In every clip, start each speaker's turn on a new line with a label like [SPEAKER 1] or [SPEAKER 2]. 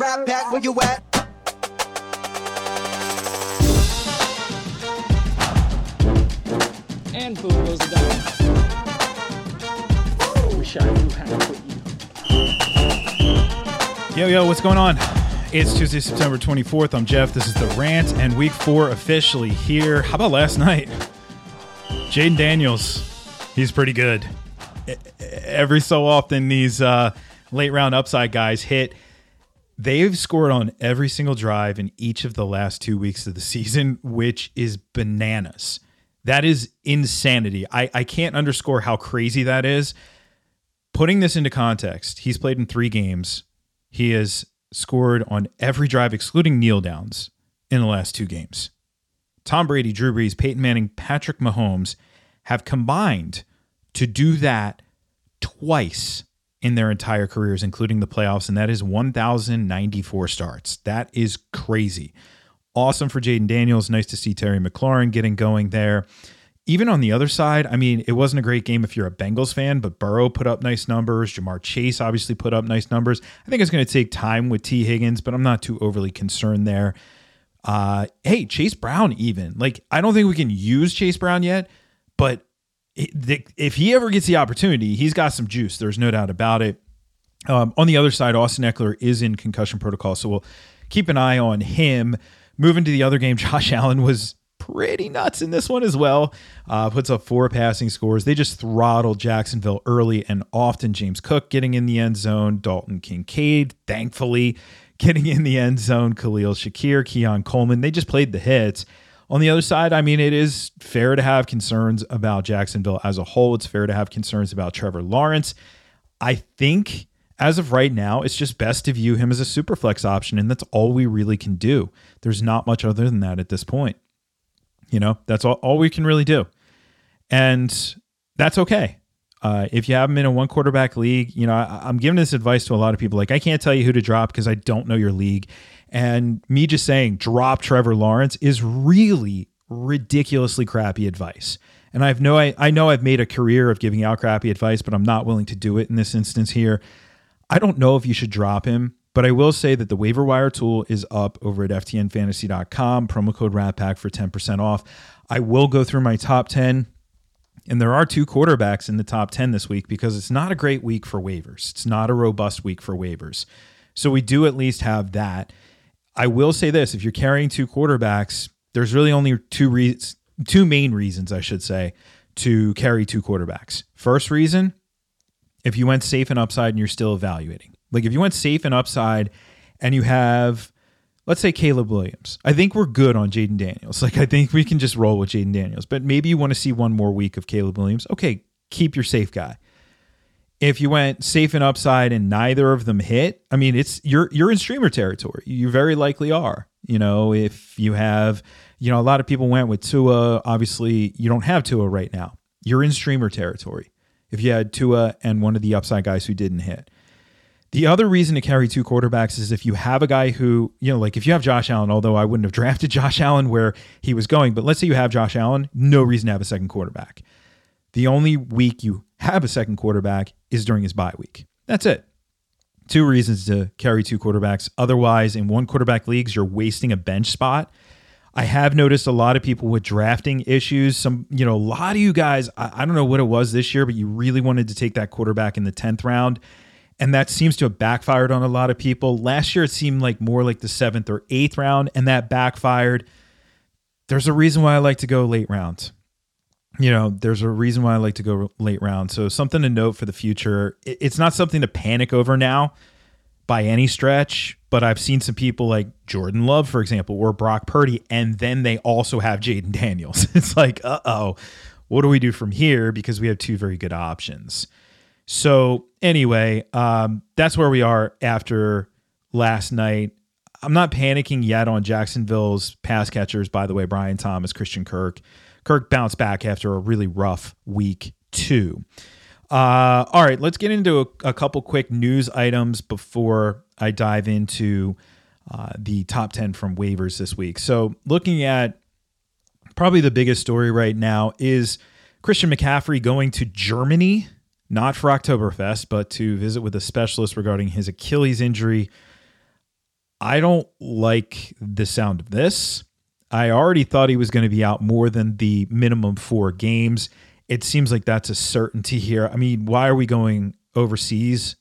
[SPEAKER 1] Rat Pack, where you at?
[SPEAKER 2] And boom goes the diamond. Wish I knew how to put you.
[SPEAKER 3] Yo, what's going on? It's Tuesday, September 24th. I'm Jeff. This is The Rant, and week 4 officially here. How about last night? Jayden Daniels, he's pretty good. Every so often, these late round upside guys hit. They've scored on every single drive in each of the last 2 weeks of the season, which is bananas. That is insanity. I can't underscore how crazy that is. Putting this into context, he's played in 3 games. He has scored on every drive, excluding kneel downs, in the last 2 games. Tom Brady, Drew Brees, Peyton Manning, Patrick Mahomes have combined to do that twice in their entire careers, including the playoffs, and that is 1,094 starts. That is crazy. Awesome for Jayden Daniels. Nice to see Terry McLaurin getting going there. Even on the other side, I mean, it wasn't a great game if you're a Bengals fan, but Burrow put up nice numbers. Jamar Chase obviously put up nice numbers. I think it's going to take time with T. Higgins, but I'm not too overly concerned there. Hey, Chase Brown even. Like, I don't think we can use Chase Brown yet, but if he ever gets the opportunity, he's got some juice. There's no doubt about it. On the other side, Austin Eckler is in concussion protocol, so we'll keep an eye on him. Moving to the other game, Josh Allen was pretty nuts in this one as well. Puts up 4 passing scores. They just throttled Jacksonville early and often. James Cook getting in the end zone. Dalton Kincaid, thankfully, getting in the end zone. Khalil Shakir, Keon Coleman. They just played the hits. On the other side, I mean, it is fair to have concerns about Jacksonville as a whole. It's fair to have concerns about Trevor Lawrence. I think as of right now, it's just best to view him as a super flex option, and that's all we really can do. There's not much other than that at this point. You know, that's all we can really do. And that's okay. If you have him in a 1-quarterback league, you know, I'm giving this advice to a lot of people. Like, I can't tell you who to drop because I don't know your league. And me just saying drop Trevor Lawrence is really ridiculously crappy advice. And I know I've made a career of giving out crappy advice, but I'm not willing to do it in this instance here. I don't know if you should drop him, but I will say that the waiver wire tool is up over at ftnfantasy.com. Promo code RATPACK for 10% off. I will go through my top 10, and there are 2 quarterbacks in the top 10 this week because it's not a great week for waivers. It's not a robust week for waivers. So we do at least have that. I will say this, if you're carrying 2 quarterbacks, there's really only 2 main reasons, I should say, to carry 2 quarterbacks. First reason, if you went safe and upside and you're still evaluating. Like if you went safe and upside and you have, let's say, Caleb Williams. I think we're good on Jayden Daniels. Like I think we can just roll with Jayden Daniels. But maybe you want to see one more week of Caleb Williams. Okay, keep your safe guy. If you went safe and upside and neither of them hit, I mean, you're in streamer territory. You very likely are. You know, if you have, you know, a lot of people went with Tua. Obviously, you don't have Tua right now. You're in streamer territory. If you had Tua and one of the upside guys who didn't hit. The other reason to carry 2 quarterbacks is if you have a guy who, you know, like if you have Josh Allen, although I wouldn't have drafted Josh Allen where he was going, but let's say you have Josh Allen, no reason to have a second quarterback. The only week you have a second quarterback is during his bye week. That's it. 2 reasons to carry 2 quarterbacks. Otherwise, in 1-quarterback leagues, you're wasting a bench spot. I have noticed a lot of people with drafting issues. Some, you know, a lot of you guys, I don't know what it was this year, but you really wanted to take that quarterback in the 10th round. And that seems to have backfired on a lot of people. Last year, it seemed like more like the 7th or 8th round, and that backfired. There's a reason why I like to go late round. You know, there's a reason why I like to go late round. So something to note for the future. It's not something to panic over now by any stretch, but I've seen some people like Jordan Love, for example, or Brock Purdy, and then they also have Jayden Daniels. It's like, uh-oh, what do we do from here? Because we have 2 very good options. So anyway, that's where we are after last night. I'm not panicking yet on Jacksonville's pass catchers, by the way, Brian Thomas, Christian Kirk. Kirk bounced back after a really rough week 2. All right, let's get into a couple quick news items before I dive into the top 10 from waivers this week. So looking at probably the biggest story right now is Christian McCaffrey going to Germany, not for Oktoberfest, but to visit with a specialist regarding his Achilles injury. I don't like the sound of this. I already thought he was going to be out more than the minimum 4 games. It seems like that's a certainty here. I mean, why are we going overseas?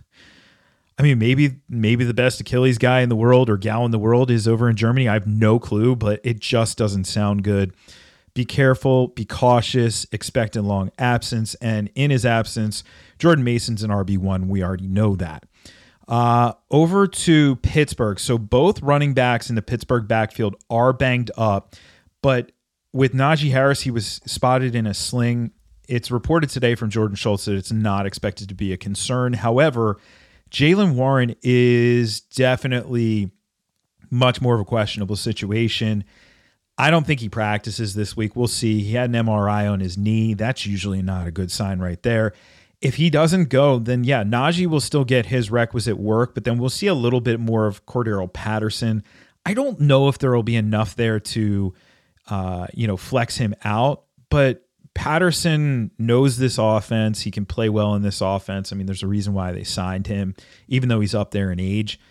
[SPEAKER 3] I mean, maybe the best Achilles guy in the world or gal in the world is over in Germany. I have no clue, but it just doesn't sound good. Be careful, be cautious, expect a long absence. And in his absence, Jordan Mason's an RB1. We already know that. Over to Pittsburgh. So both running backs in the Pittsburgh backfield are banged up, but with Najee Harris, he was spotted in a sling. It's reported today from Jordan Schultz that it's not expected to be a concern. However, Jaylen Warren is definitely much more of a questionable situation. I don't think he practices this week. We'll see. He had an MRI on his knee. That's usually not a good sign right there. If he doesn't go, then yeah, Najee will still get his requisite work, but then we'll see a little bit more of Cordero Patterson. I don't know if there will be enough there to, flex him out, but Patterson knows this offense. He can play well in this offense. I mean, there's a reason why they signed him, even though he's up there in age.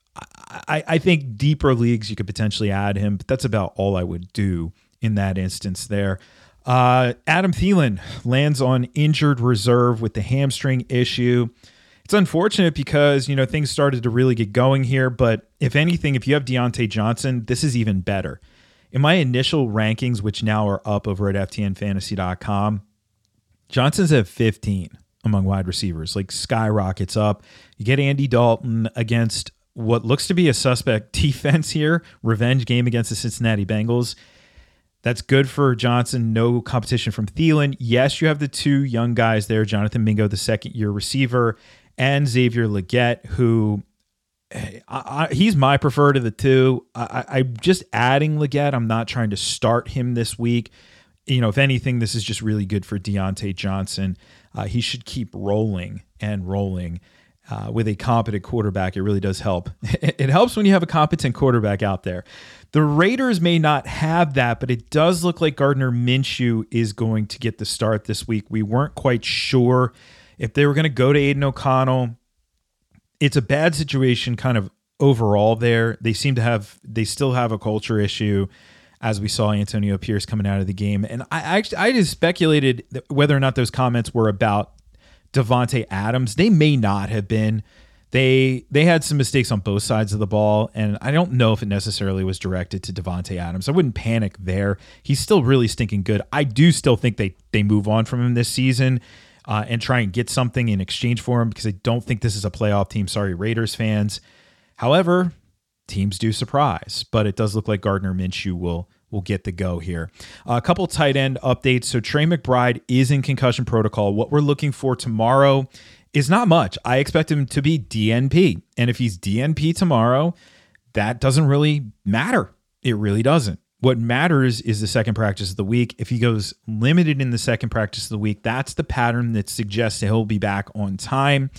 [SPEAKER 3] I think deeper leagues you could potentially add him, but that's about all I would do in that instance there. Adam Thielen lands on injured reserve with the hamstring issue. It's unfortunate because, things started to really get going here, but if anything, if you have Deontay Johnson, this is even better. In my initial rankings, which now are up over at ftnfantasy.com, Johnson's at 15 among wide receivers, like skyrockets up. You get Andy Dalton against what looks to be a suspect defense here, revenge game against the Cincinnati Bengals. That's good for Johnson. No competition from Thielen. Yes, you have the 2 young guys there, Jonathan Mingo, the second-year receiver, and Xavier Legette, who he's my preferred of the 2. I'm just adding Legette. I'm not trying to start him this week. If anything, this is just really good for Deontay Johnson. He should keep rolling and rolling. With a competent quarterback, it really does help. It helps when you have a competent quarterback out there. The Raiders may not have that, but it does look like Gardner Minshew is going to get the start this week. We weren't quite sure if they were going to go to Aiden O'Connell. It's a bad situation kind of overall there. They still have a culture issue, as we saw Antonio Pierce coming out of the game. And I just speculated whether or not those comments were about Devontae Adams. They may not have been. They had some mistakes on both sides of the ball, and I don't know if it necessarily was directed to Devontae Adams. I wouldn't panic there. He's still really stinking good. I do still think they move on from him this season and try and get something in exchange for him, because I don't think this is a playoff team. Sorry, Raiders fans. However, teams do surprise, but it does look like Gardner Minshew will get the go here. A couple tight end updates. So Trey McBride is in concussion protocol. What we're looking for tomorrow is not much. I expect him to be DNP. And if he's DNP tomorrow, that doesn't really matter. It really doesn't. What matters is the second practice of the week. If he goes limited in the second practice of the week, that's the pattern that suggests that he'll be back on time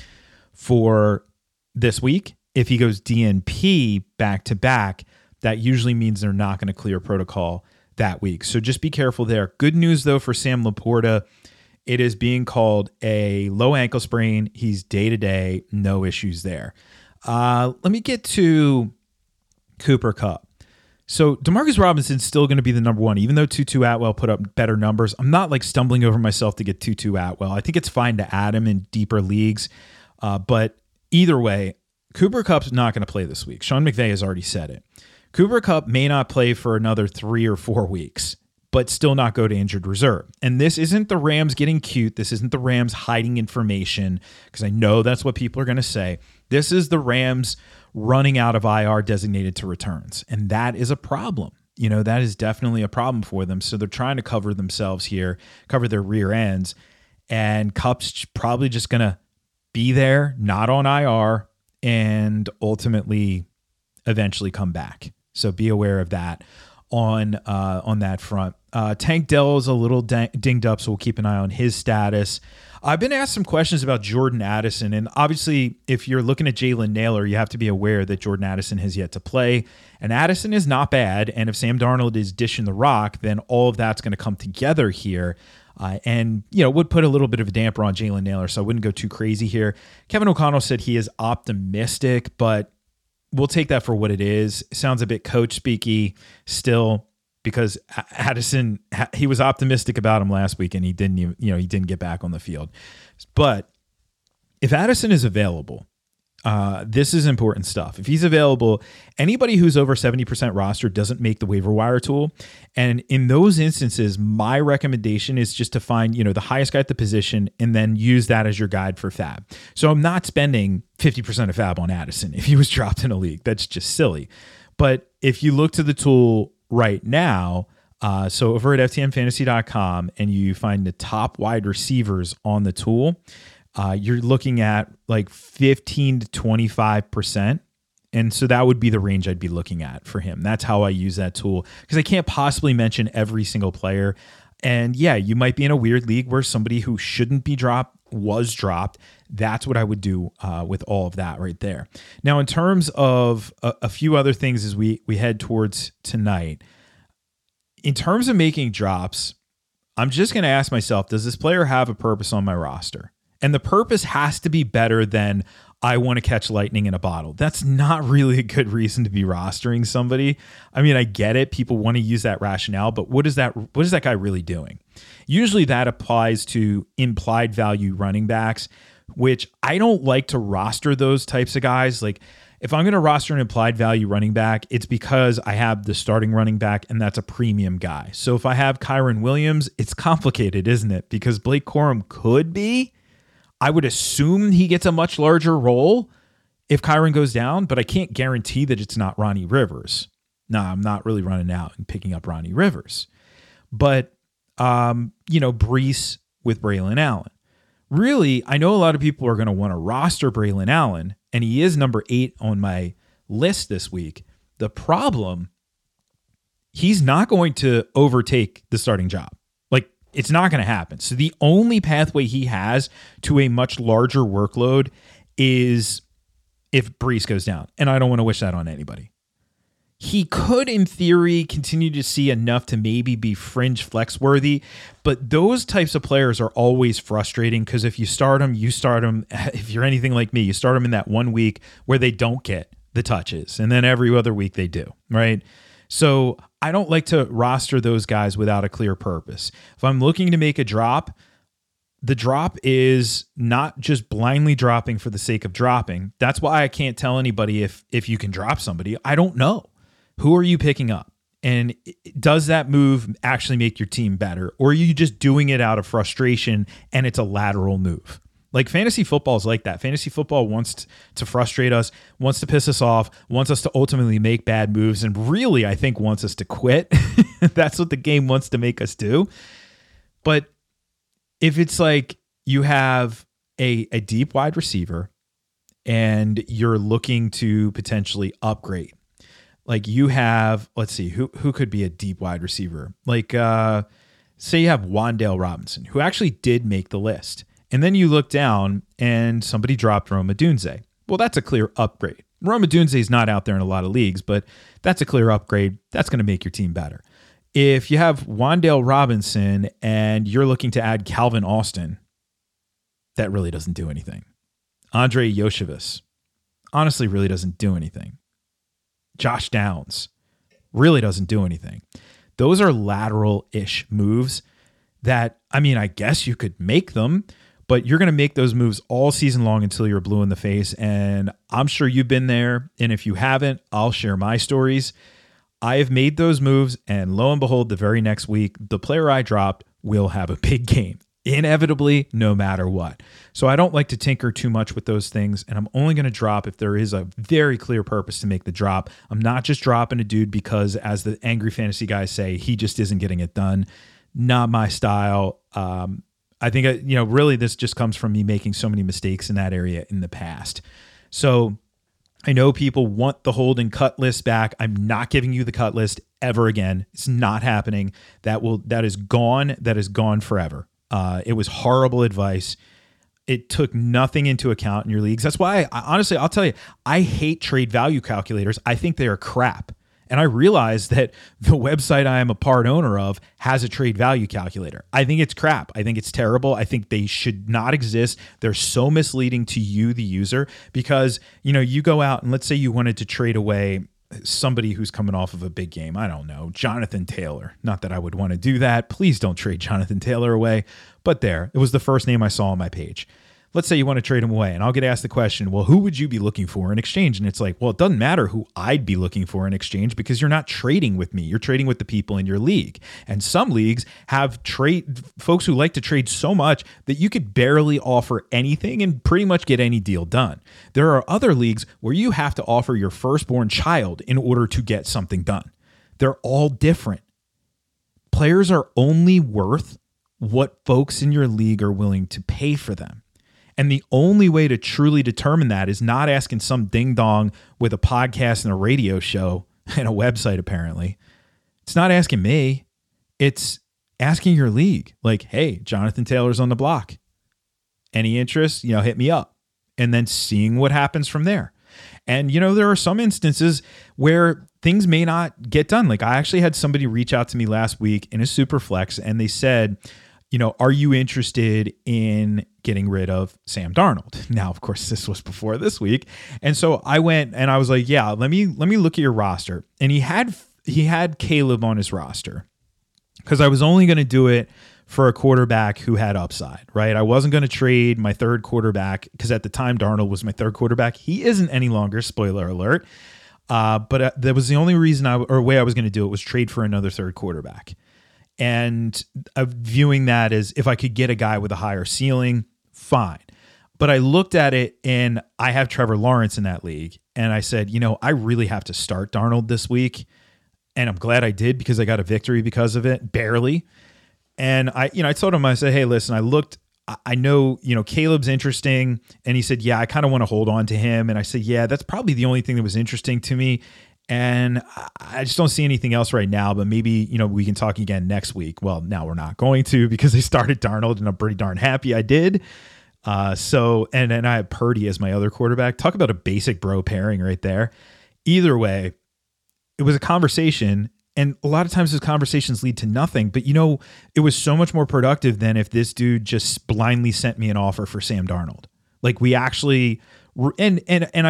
[SPEAKER 3] for this week. If he goes DNP back to back, that usually means they're not going to clear protocol that week. So just be careful there. Good news, though, for Sam Laporta. It is being called a low ankle sprain. He's day-to-day. No issues there. Let me get to Cooper Kupp. So DeMarcus Robinson's still going to be the number 1, even though Tutu Atwell put up better numbers. I'm not like stumbling over myself to get Tutu Atwell. I think it's fine to add him in deeper leagues. But either way, Cooper Kupp's not going to play this week. Sean McVay has already said it. Cooper Kupp may not play for another 3 or 4 weeks, but still not go to injured reserve. And this isn't the Rams getting cute. This isn't the Rams hiding information, because I know that's what people are going to say. This is the Rams running out of IR designated to returns. And that is a problem. That is definitely a problem for them. So they're trying to cover themselves here, cover their rear ends. And Kupp's probably just going to be there, not on IR, and ultimately eventually come back. So be aware of that on that front. Tank Dell is a little dinged up, so we'll keep an eye on his status. I've been asked some questions about Jordan Addison, and obviously if you're looking at Jalen Naylor, you have to be aware that Jordan Addison has yet to play, and Addison is not bad, and if Sam Darnold is dishing the rock, then all of that's going to come together here. And would put a little bit of a damper on Jalen Naylor, so I wouldn't go too crazy here. Kevin O'Connell said he is optimistic, but we'll take that for what it is. It sounds a bit coach speaky still, because Addison, he was optimistic about him last week and he didn't get back on the field. But if Addison is available, this is important stuff. If he's available, anybody who's over 70% roster doesn't make the waiver wire tool. And in those instances, my recommendation is just to find, the highest guy at the position and then use that as your guide for fab. So I'm not spending 50% of fab on Addison if he was dropped in a league. That's just silly. But if you look to the tool right now, so over at ftnfantasy.com and you find the top wide receivers on the tool, you're looking at like 15 to 25%. And so that would be the range I'd be looking at for him. That's how I use that tool, because I can't possibly mention every single player. And yeah, you might be in a weird league where somebody who shouldn't be dropped was dropped. That's what I would do with all of that right there. Now, in terms of a few other things as we head towards tonight, in terms of making drops, I'm just going to ask myself, does this player have a purpose on my roster? And the purpose has to be better than I want to catch lightning in a bottle. That's not really a good reason to be rostering somebody. I mean, I get it. People want to use that rationale, but what is that guy really doing? Usually that applies to implied value running backs, which I don't like to roster those types of guys. Like, if I'm going to roster an implied value running back, it's because I have the starting running back and that's a premium guy. So if I have Kyren Williams, it's complicated, isn't it? Because Blake Corum could be. I would assume he gets a much larger role if Kyren goes down, but I can't guarantee that it's not Ronnie Rivers. No, I'm not really running out and picking up Ronnie Rivers. But, Breece with Braylon Allen. Really, I know a lot of people are going to want to roster Braylon Allen, and he is number 8 on my list this week. The problem, he's not going to overtake the starting job. It's not going to happen. So the only pathway he has to a much larger workload is if Breece goes down. And I don't want to wish that on anybody. He could, in theory, continue to see enough to maybe be fringe flex worthy. But those types of players are always frustrating, because if you start them, if you're anything like me, you start them in that 1 week where they don't get the touches. And then every other week they do, right? So I don't like to roster those guys without a clear purpose. If I'm looking to make a drop, the drop is not just blindly dropping for the sake of dropping. That's why I can't tell anybody if you can drop somebody. I don't know. Who are you picking up? And does that move actually make your team better? Or are you just doing it out of frustration and it's a lateral move? Like, fantasy football is like that. Fantasy football wants to frustrate us, wants to piss us off, wants us to ultimately make bad moves, and really, I think, wants us to quit. That's what the game wants to make us do. But if it's like you have a deep wide receiver and you're looking to potentially upgrade, like you have, let's see, who could be a deep wide receiver? Like, say you have Wan'Dale Robinson, who actually did make the list. And then you look down and somebody dropped Rome Odunze. Well, that's a clear upgrade. Rome Odunze is not out there in a lot of leagues, but that's a clear upgrade. That's going to make your team better. If you have Wan'Dale Robinson and you're looking to add Calvin Austin, that really doesn't do anything. Andre Yoshevich honestly really doesn't do anything. Josh Downs really doesn't do anything. Those are lateral-ish moves that, I mean, I guess you could make them, but you're going to make those moves all season long until you're blue in the face. And I'm sure you've been there. And if you haven't, I'll share my stories. I have made those moves, and lo and behold, the very next week, the player I dropped will have a big game, inevitably, no matter what. So I don't like to tinker too much with those things, and I'm only going to drop if there is a very clear purpose to make the drop. I'm not just dropping a dude because, as the angry fantasy guys say, he just isn't getting it done. Not my style. I think, really this just comes from me making so many mistakes in that area in the past. So I know people want the hold and cut list back. I'm not giving you the cut list ever again. It's not happening. That is gone. That is gone forever. It was horrible advice. It took nothing into account in your leagues. That's why honestly, I'll tell you, I hate trade value calculators. I think they are crap. And I realized that the website I am a part owner of has a trade value calculator. I think it's crap. I think it's terrible. I think they should not exist. They're so misleading to you, the user, because, you go out and let's say you wanted to trade away somebody who's coming off of a big game. I don't know, Jonathan Taylor. Not that I would want to do that. Please don't trade Jonathan Taylor away. But it was the first name I saw on my page. Let's say you want to trade him away, and I'll get asked the question, well, who would you be looking for in exchange? And it's like, well, it doesn't matter who I'd be looking for in exchange because you're not trading with me. You're trading with the people in your league. And some leagues have folks who like to trade so much that you could barely offer anything and pretty much get any deal done. There are other leagues where you have to offer your firstborn child in order to get something done. They're all different. Players are only worth what folks in your league are willing to pay for them. And the only way to truly determine that is not asking some ding-dong with a podcast and a radio show and a website, apparently. It's not asking me. It's asking your league. Like, hey, Jonathan Taylor's on the block. Any interest? Hit me up. And then seeing what happens from there. And, there are some instances where things may not get done. Like, I actually had somebody reach out to me last week in a Superflex, and they said, are you interested in getting rid of Sam Darnold? Now, of course, this was before this week. And so I went and I was like, yeah, let me look at your roster. And he had Caleb on his roster because I was only going to do it for a quarterback who had upside, right? I wasn't going to trade my third quarterback because at the time Darnold was my third quarterback. He isn't any longer, spoiler alert. But that was the only reason way I was going to do it was trade for another third quarterback. And viewing that as if I could get a guy with a higher ceiling, fine. But I looked at it and I have Trevor Lawrence in that league. And I said, I really have to start Darnold this week. And I'm glad I did because I got a victory because of it, barely. And I told him, I said, hey, listen, I know, Caleb's interesting. And he said, yeah, I kind of want to hold on to him. And I said, yeah, that's probably the only thing that was interesting to me. And I just don't see anything else right now, but maybe, we can talk again next week. Well, now we're not going to because I started Darnold and I'm pretty darn happy I did. And I have Purdy as my other quarterback. Talk about a basic bro pairing right there. Either way, it was a conversation, and a lot of times those conversations lead to nothing, but it was so much more productive than if this dude just blindly sent me an offer for Sam Darnold. Like we actually... And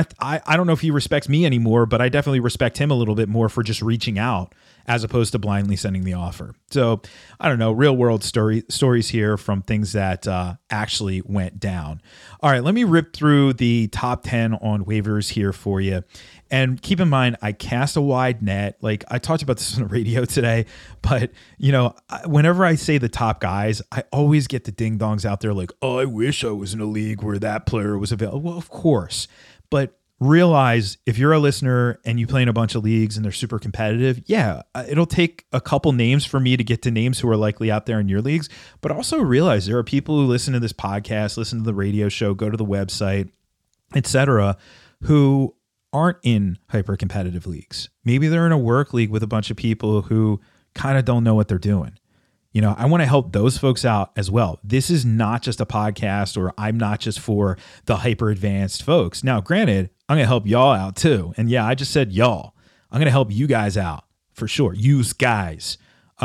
[SPEAKER 3] I don't know if he respects me anymore, but I definitely respect him a little bit more for just reaching out as opposed to blindly sending the offer. So I don't know, real world stories here from things that actually went down. All right, let me rip through the top 10 on waivers here for you. And keep in mind, I cast a wide net. Like I talked about this on the radio today, but whenever I say the top guys, I always get the ding dongs out there like, oh, I wish I was in a league where that player was available. Well, of course, but realize if you're a listener and you play in a bunch of leagues and they're super competitive, yeah, it'll take a couple names for me to get to names who are likely out there in your leagues, but also realize there are people who listen to this podcast, listen to the radio show, go to the website, etc., who aren't in hyper competitive leagues. Maybe they're in a work league with a bunch of people who kind of don't know what they're doing. I want to help those folks out as well. This is not just a podcast, or I'm not just for the hyper advanced folks. Now, granted, I'm going to help y'all out too. And yeah, I just said y'all. I'm going to help you guys out for sure. Use guys.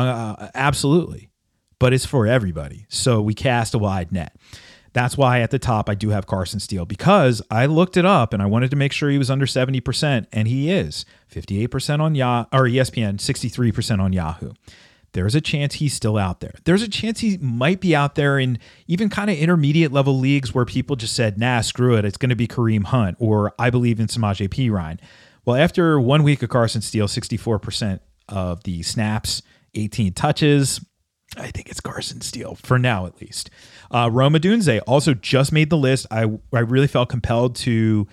[SPEAKER 3] Absolutely. But it's for everybody. So we cast a wide net. That's why at the top I do have Carson Steele, because I looked it up and I wanted to make sure he was under 70%, and he is 58% on ESPN, 63% on Yahoo. There's a chance he's still out there. There's a chance he might be out there in even kind of intermediate level leagues where people just said, nah, screw it, it's going to be Kareem Hunt, or I believe in Samaje Perine. Well, after 1 week of Carson Steele, 64% of the snaps, 18 touches, I think it's Carson Steele for now, at least. Rome Odunze also just made the list. I really felt compelled to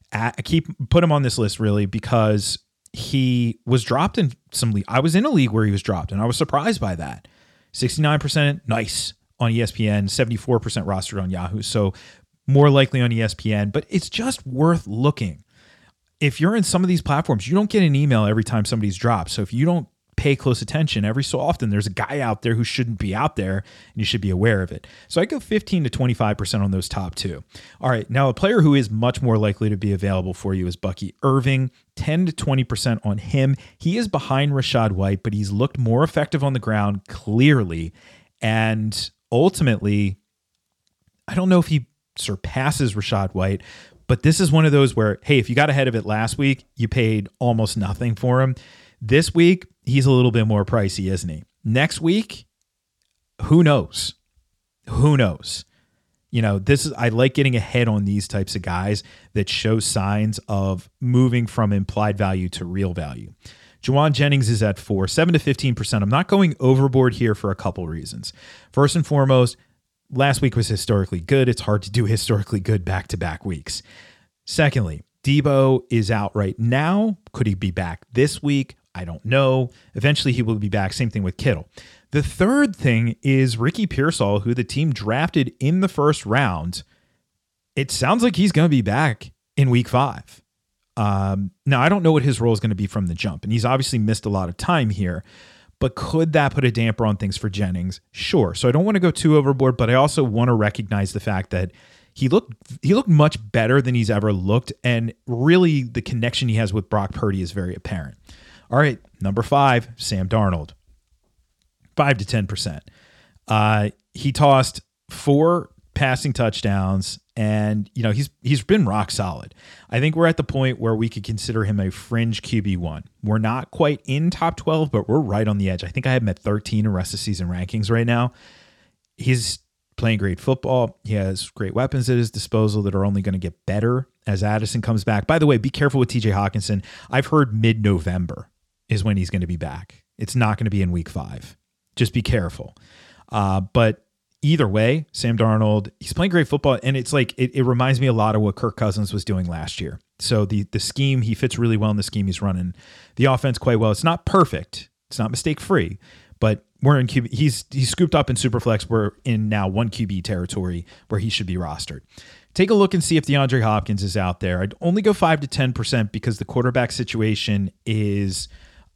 [SPEAKER 3] put him on this list, really, because he was dropped in some league. I was in a league where he was dropped, and I was surprised by that. 69%, nice on ESPN, 74% rostered on Yahoo. So more likely on ESPN, but it's just worth looking. If you're in some of these platforms, you don't get an email every time somebody's dropped. So if you don't pay close attention. Every so often, there's a guy out there who shouldn't be out there, and you should be aware of it. So I go 15 to 25% on those top two. All right, now a player who is much more likely to be available for you is Bucky Irving, 10 to 20% on him. He is behind Rachaad White, but he's looked more effective on the ground, clearly. And ultimately, I don't know if he surpasses Rachaad White, but this is one of those where, hey, if you got ahead of it last week, you paid almost nothing for him. This week, he's a little bit more pricey, isn't he? Next week, who knows? Who knows? You know, I like getting ahead on these types of guys that show signs of moving from implied value to real value. Jauan Jennings is at 7 to 15%. I'm not going overboard here for a couple reasons. First and foremost, last week was historically good. It's hard to do historically good back-to-back weeks. Secondly, Debo is out right now. Could he be back this week? I don't know. Eventually he will be back. Same thing with Kittle. The third thing is Ricky Pearsall, who the team drafted in the first round. It sounds like he's going to be back in week 5. Now, I don't know what his role is going to be from the jump, and he's obviously missed a lot of time here. But could that put a damper on things for Jennings? Sure. So I don't want to go too overboard, but I also want to recognize the fact that he looked much better than he's ever looked, and really the connection he has with Brock Purdy is very apparent. All right, number 5, Sam Darnold, 5 to 10%. He tossed 4 passing touchdowns, and you know he's been rock solid. I think we're at the point where we could consider him a fringe QB1. We're not quite in top 12, but we're right on the edge. I think I have him at 13 in rest of season rankings right now. He's playing great football. He has great weapons at his disposal that are only going to get better as Addison comes back. By the way, be careful with TJ Hawkinson. I've heard mid-November is when he's going to be back. It's not going to be in week 5. Just be careful. But either way, Sam Darnold, he's playing great football, and it's like it reminds me a lot of what Kirk Cousins was doing last year. So the scheme, he fits really well in the scheme he's running. The offense quite well. It's not perfect. It's not mistake-free, but we're in QB. He's scooped up in Superflex. We're in now 1 QB territory where he should be rostered. Take a look and see if DeAndre Hopkins is out there. I'd only go 5 to 10% because the quarterback situation is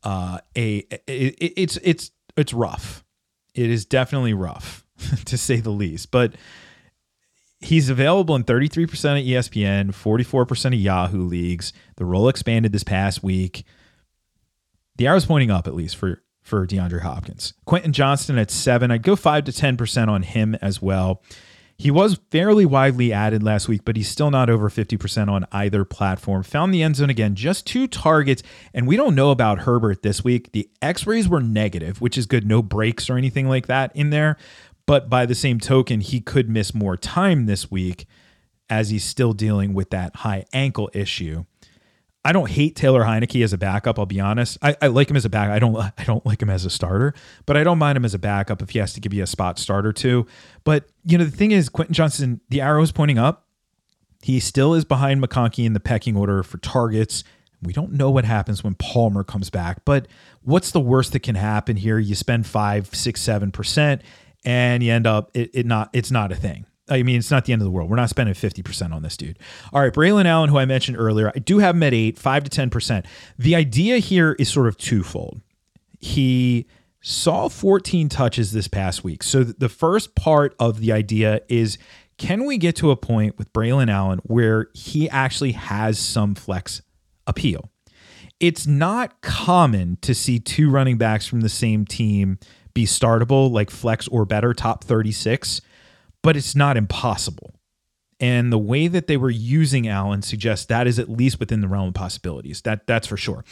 [SPEAKER 3] it's rough. It is definitely rough, to say the least. But he's available in 33% of ESPN, 44% of Yahoo leagues. The role expanded this past week. The arrow's pointing up, at least for DeAndre Hopkins. Quentin Johnston at 7. I'd go 5 to 10% on him as well. He was fairly widely added last week, but he's still not over 50% on either platform. Found the end zone again, just 2 targets, and we don't know about Herbert this week. The X-rays were negative, which is good. No breaks or anything like that in there. But by the same token, he could miss more time this week as he's still dealing with that high ankle issue. I don't hate Taylor Heineke as a backup, I'll be honest. I like him as a backup. I don't like him as a starter, but I don't mind him as a backup if he has to give you a spot starter too. But, you know, the thing is, Quentin Johnston, the arrow is pointing up. He still is behind McConkey in the pecking order for targets. We don't know what happens when Palmer comes back, but what's the worst that can happen here? You spend 5, 6, 7%, and you end up, it's not a thing. I mean, it's not the end of the world. We're not spending 50% on this dude. All right, Braylon Allen, who I mentioned earlier, I do have him at 8, 5 to 10%. The idea here is sort of twofold. He saw 14 touches this past week. So the first part of the idea is, can we get to a point with Braylon Allen where he actually has some flex appeal? It's not common to see 2 running backs from the same team be startable, like flex or better, top 36. But it's not impossible. And the way that they were using Allen suggests that is at least within the realm of possibilities. That's for sure.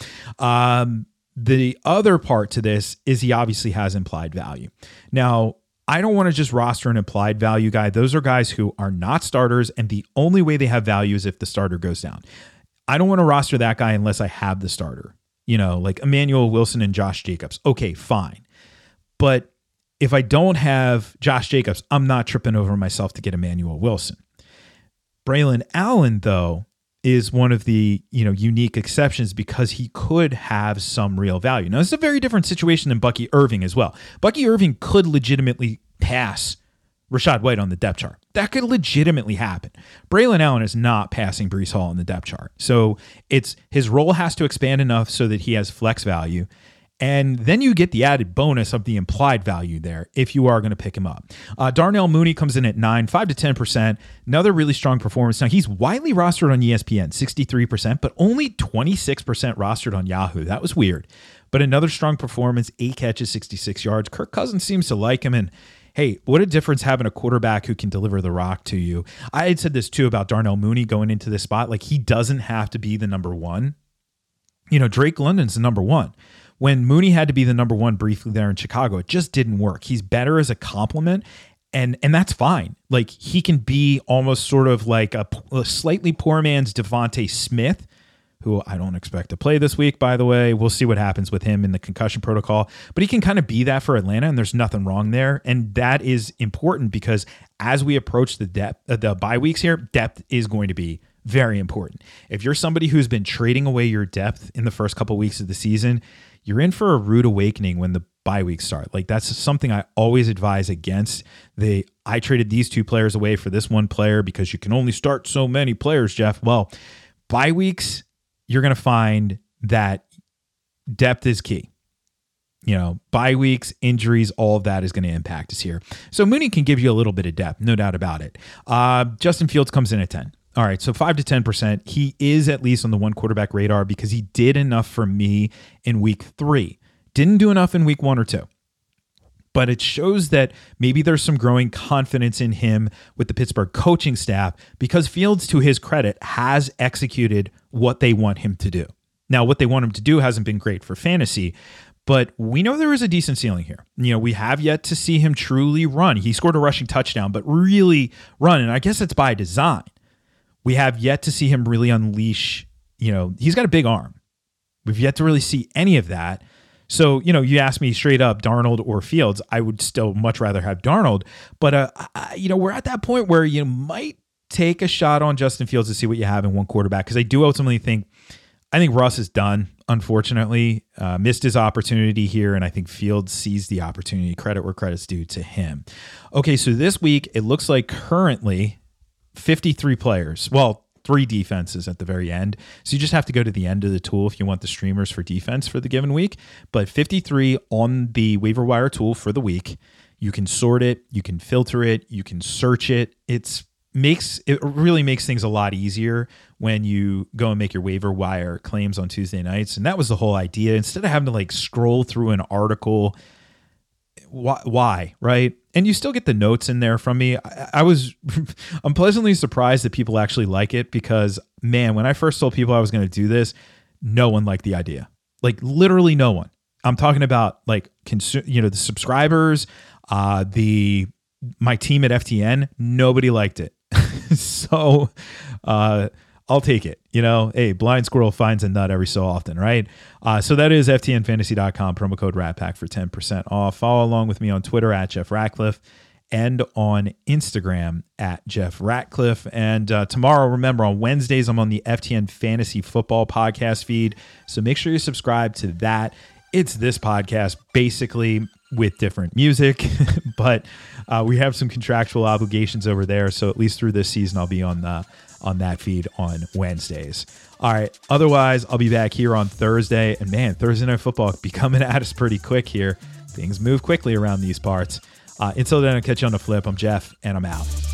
[SPEAKER 3] The other part to this is he obviously has implied value. Now, I don't want to just roster an implied value guy. Those are guys who are not starters, and the only way they have value is if the starter goes down. I don't want to roster that guy unless I have the starter. You know, like Emmanuel Wilson and Josh Jacobs. Okay, fine. But if I don't have Josh Jacobs, I'm not tripping over myself to get Emmanuel Wilson. Braylon Allen, though, is one of the unique exceptions because he could have some real value. Now, this is a very different situation than Bucky Irving as well. Bucky Irving could legitimately pass Rachaad White on the depth chart. That could legitimately happen. Braylon Allen is not passing Breece Hall on the depth chart. So his role has to expand enough so that he has flex value. And then you get the added bonus of the implied value there if you are going to pick him up. Darnell Mooney comes in at 5 to 10%. Another really strong performance. Now, he's widely rostered on ESPN, 63%, but only 26% rostered on Yahoo. That was weird. But another strong performance, 8 catches, 66 yards. Kirk Cousins seems to like him. And hey, what a difference having a quarterback who can deliver the rock to you. I had said this too about Darnell Mooney going into this spot. Like, he doesn't have to be the number one. Drake London's the number one. When Mooney had to be the number one briefly there in Chicago, it just didn't work. He's better as a complement, and that's fine. Like, he can be almost sort of like a slightly poor man's Devontae Smith, who I don't expect to play this week, by the way. We'll see what happens with him in the concussion protocol. But he can kind of be that for Atlanta, and there's nothing wrong there. And that is important because as we approach the bye weeks here, depth is going to be very important. If you're somebody who's been trading away your depth in the first couple of weeks of the season, you're in for a rude awakening when the bye weeks start. Like, that's something I always advise against. I traded these 2 players away for this one player because you can only start so many players, Jeff. Well, bye weeks, you're going to find that depth is key. Bye weeks, injuries, all of that is going to impact us here. So Mooney can give you a little bit of depth, no doubt about it. Justin Fields comes in at 10. All right, so 5 to 10%. He is at least on the one quarterback radar because he did enough for me in week 3. Didn't do enough in week 1 or 2. But it shows that maybe there's some growing confidence in him with the Pittsburgh coaching staff because Fields, to his credit, has executed what they want him to do. Now, what they want him to do hasn't been great for fantasy, but we know there is a decent ceiling here. We have yet to see him truly run. He scored a rushing touchdown, but really run, and I guess it's by design. We have yet to see him really unleash, he's got a big arm. We've yet to really see any of that. So, you ask me straight up, Darnold or Fields, I would still much rather have Darnold. But, we're at that point where you might take a shot on Justin Fields to see what you have in one quarterback. Because I do ultimately think Russ is done, unfortunately. Missed his opportunity here, and I think Fields sees the opportunity. Credit where credit's due to him. Okay, so this week, it looks like currently 53 players. Well, 3 defenses at the very end. So you just have to go to the end of the tool if you want the streamers for defense for the given week. But 53 on the waiver wire tool for the week. You can sort it, you can filter it, you can search it. It really makes things a lot easier when you go and make your waiver wire claims on Tuesday nights. And that was the whole idea. Instead of having to scroll through an article, why, right? And you still get the notes in there from me. I'm pleasantly surprised that people actually like it because, man, when I first told people I was going to do this, no one liked the idea. Literally no one. I'm talking about the subscribers, my team at FTN, nobody liked it. So I'll take it. Hey, blind squirrel finds a nut every so often, right? So that is ftnfantasy.com, promo code RATPACK for 10% off. Follow along with me on Twitter at Jeff Ratcliffe and on Instagram at Jeff Ratcliffe. And tomorrow, remember, on Wednesdays, I'm on the FTN Fantasy Football podcast feed. So make sure you subscribe to that. It's this podcast basically with different music, but we have some contractual obligations over there. So at least through this season, I'll be on that feed on Wednesdays. All right. Otherwise, I'll be back here on Thursday. And man, Thursday Night Football be coming at us pretty quick here. Things move quickly around these parts. Until then, I'll catch you on the flip. I'm Jeff, and I'm out.